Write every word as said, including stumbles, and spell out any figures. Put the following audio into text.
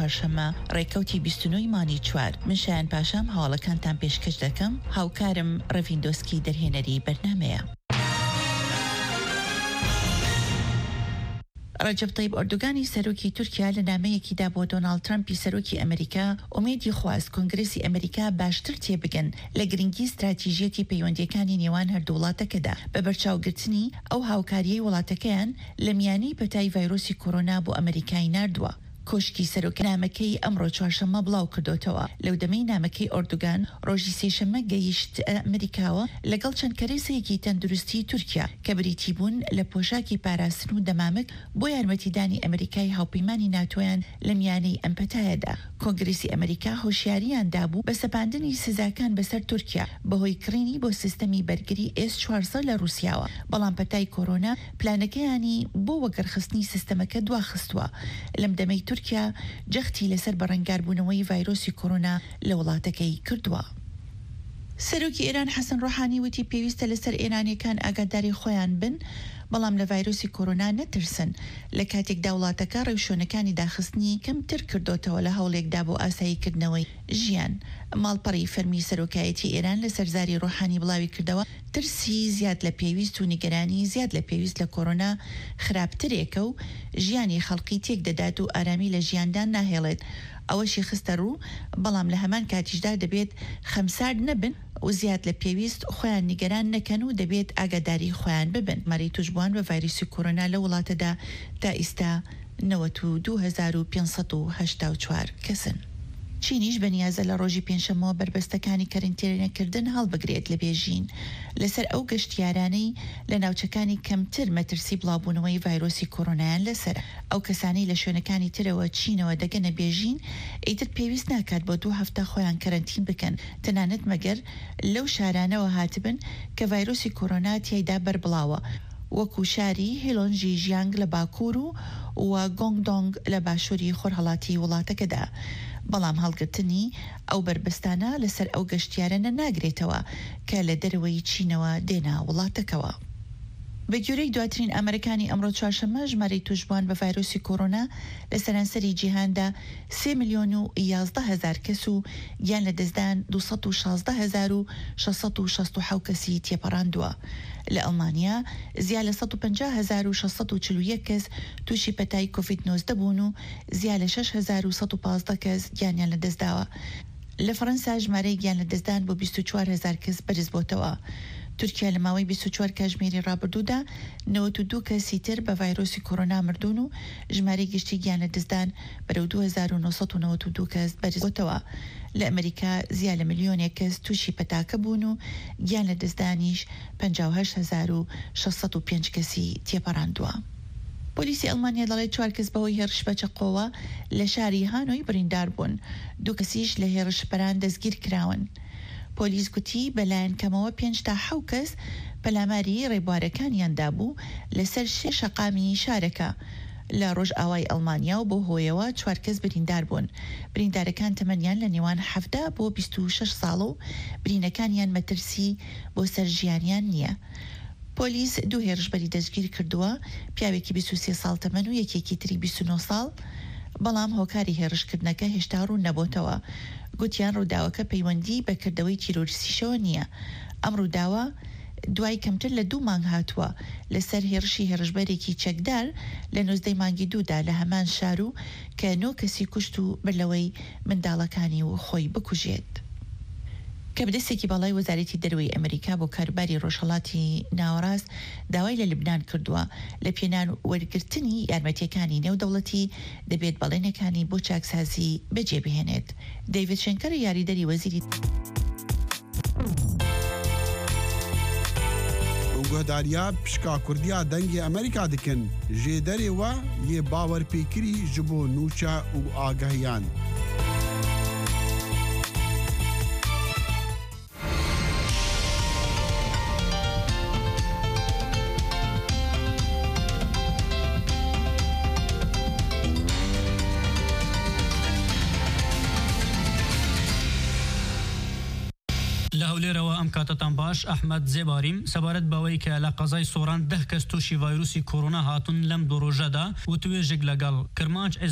چوارشەمە ڕێکەوتی بیست و نۆ مانی چوار من شایان پاشام هەواڵەکانتان پێشکەش دەکەم. هاوکارم ڕەڤیندۆسکی دەرهێنەری بەرنامەیە. ڕەجەب تەیب ئەردۆغانی سەرۆکی تورکیا لە نامەیەکیدا بۆ دۆناڵد ترامپی سەرۆکی ئەمریکا ئومێدی خواست کۆنگرێسی ئەمریکا باشتر تێبگەن لە گرنگی استراتیژیەتی پەیوەندیەکانی نێوان هەردوو وڵاتەکەدا بە بەرچاوگرتنی ئەو هاوکاریەی وڵاتەکەیان لە میانەی پەتای ڤایرۆسی کۆرۆنا بۆ ئەمریکای ناردووە. کۆشکی سەرۆک نامەکەی ئەمڕۆ چوارشەمە بڵاو کردوتەوە. لەو دەمەی نامەکەی ئەردۆغان ڕۆژی سێشەمە گەیشت ئەمریکاوە لەگەڵ چەند کەرێسەیەکی تەندروستی تورکیا کە بریتی بوون لە پۆشاکی پاراستن و دەمامک بۆ یارمەتیدانی ئەمریکای هاوپەیمانی ناتۆیان لە میانەی ئەم پەتایەدا. کۆنگرێسی ئەمریکا هۆشیاریان دابوو بە سەپاندنی سزاکان بەسەر تورکیا بەهۆی کڕینی بۆ سیستەمی بەرگری ئێس چوارسەد لە رووسیاوە، بەڵام پەتای کۆرۆنا پلانەکەیانی بۆ وەگەرخستنی سیستەمەکە دواخستووە. لەم دەمەی تورکیا جەختی لەسەر بەڕەنگاربوونەوەی ڤایرۆسی کۆرۆنا لە وڵاتەکەی کردووە. سەرۆکی ئێران حەسەن ڕۆحانی وتی پێویستە لەسەر ئێرانیەکان ئاگاداری خۆیان بن، بەڵام لە ڤایرۆسی کۆرۆنا نەترسن. لە کاتێکدا وڵاتەکە ڕێوشۆنەکانی داخستنی کەمتر کردوتەوە لە هەوڵێکدا بۆ ئاساییکردنەوەی ژیان. ماڵپەڕی فەرمی سەرۆکایەتی ئێران لە سەرزاری ڕۆحانی بڵاوی کردەوە ترسی زیاد لە پێویست و نیگەرانی زیاد لە پێویست لە کۆرۆنا خراپترێکە و ژیانی خەڵکی تێک دەدات و ئارامی لە ژیاندان ناهێڵێت. ئەوەشی خستە ڕوو، بەڵام لە هەمان کاتیشدا دەبێت خەمسارد نەبن و زیاد لە پێویست خۆیان نیگەران نەکەن و دەبێت ئاگاداری خۆیان ببن. مەری توشبووان بە ڤایرۆسی کۆرۆنا لە وڵاتەدا تا ئێستا نەوەت و دوو هەزار و پێنج سەد و هەشتا و چوار کەسن. چینیش بەنیازە لە ڕۆژی پێنجشەمەوە بربەستەکانی کەرنتێنەکردن هەڵبگرێت لە بێژین لەسەر ئەو گەشتیارانەی لە ناوچەکانی کەمتر مەترسی بڵاوبوونەوەی ڤایرۆسی کۆرۆنایان لەسەر. ئەو کەسانی لە شوێنەکانی ترەوە چینەوە دەگەنە بێژین ئیتر پێویست ناکات بۆ دوو هەفتە خۆیان کەرنتین بکەن، تەنانەت مەگەر لەو شارانەوە هاتبن کە ڤایرۆسی کۆرۆنا تیایدا بەربڵاوە، وەکو شاری هێلۆنجی ژیانگ لە باکوور و وە گۆنگدۆنگ لە باشووری خۆرهەڵاتی وڵاتەکەدا. بەڵام هەڵگرتنی ئەو بربەستانە لەسەر ئەو گەشتیارانە ناگرێتەوە کە لە دەرەوەی چینەوە دێنا وڵاتەکەوە. بە گوێرەی دواترین ئەمریکانی ئەمڕۆ چوارشەمە ژمارەی توشبووان بە ڤایرۆسی کۆرۆنا لە سەرانسەری جیهاندا سێ ملیۆن و یازدە هەزار کەس و گیان لە دەستدان دوو سەد و شازدە هەزار و شەش سەد و شەست و حەوت کەسی تێپەڕاندووە. لە ئەڵمانیا زیاد لە سەد و پەنجا هەزار و شەش سەد و چل و یەک کەس تووشی پەتای کۆڤید نۆزدە بوون و زیاد لە شەش هەزار و سەد و پانزدە کەس گیانیان لە دەستداوە. لە فەڕەنسا ژمارەی گیان لە دەستدان بۆ بیست و چوار هەزار کەس بەرز بۆتەوە. تورکیا لە ماوەی بیست و چوار کاتژمێری ڕابردوودا نەوەت و دوو کەسی تر بە ڤایرۆسی کۆرۆنا مردوون و ژمارەی گشتی گیان لە دەستدان بەرەو دوو هەزار و نۆ سەد و نەوەت و دوو کەس بەرز بۆتەوە. لە ئەمریکا زیاد لە ملیۆنێک کەس تووشی پەتاکە بوون و گیان لە دەستدانیش پەنجا و هەشت هەزار و شەش سەد و پێنج کەسی تێپەڕاندووە. پۆلیسی ئەڵمانیا دەڵێت چوار کەس بەهۆی هێرش بەچەقۆوە لە شاری هانۆی بریندار بوون، دوو کەسیش لە هێرشبەران دەستگیر کراون. پۆلیس گوتی بەلایەن کەمەوە پێنج تا حەوت کەس پەلاماری ڕێبوارەکانیاندا بوو لەسەر شێ شەقامی شارەکە. لە ڕۆژ ئاوای ئەڵمانیا و بۆ هۆیەوە چوار کەس بریندار بوون. بریندارەکان تەمەنیان لە نێوان حەفتا بۆ بیست و شەش ساڵ و برینەکانیان مەترسی بۆ سەرژیانیان نییە. پۆلیس دوو هێرشبەری دەستگیر کردووە، پیاوێکی بیست و سێ ساڵ تەمەن و یەکێکی تری بیست و نۆ ساڵ، بەڵام هۆکاری هێرشکردنەکە هێشتا ڕوون نەبووتەوە. گوتیان ڕووداوەکە پەیوەندی بە کردەوەی تیرۆریستیشەوە نییە. ئەم ڕووداوە دوای کەمتر لە دوو مانگ هاتووە لەسەر هێرشی هێرشبەرێکی چەکدار لە نۆزدەی مانگی دوودا لە هەمان شار و کە نۆ کەسی کوشت و بەرلەوەی منداڵەکانی و خۆی بکوژێت. کە بەدەستێکی باڵای وەزارەتی دەروی ئەمریکا بۆ کاروباری ڕۆژهەڵاتی ناوەڕاست داوای لە لوبنان کردووە لە پێنان وەرگرتنی یارمەتیەکانی نێودەوڵەتی دەبێت بەڵێنەکانی بۆ چاکسازی بەجێبهێنێت. دەیڤید شێنکەر یاریدەری وەزیری گۆداریا پشکا کوردیا دەنگی ئەمریکا دکن ژێ دەرێوە یێ باوەرپێکری ji بۆ نوچە و ئاگەهیان. لەهولێرەوە ئەم کاتتان باش ئەحمەد زێباریم سەبارەت بەوەی کە لە قەزای سۆران دە کەس تووشی ڤایرۆسی کۆرۆنا هاتون لەم دوو ڕۆژەدا و توێژێک لەگەڵ کرمانج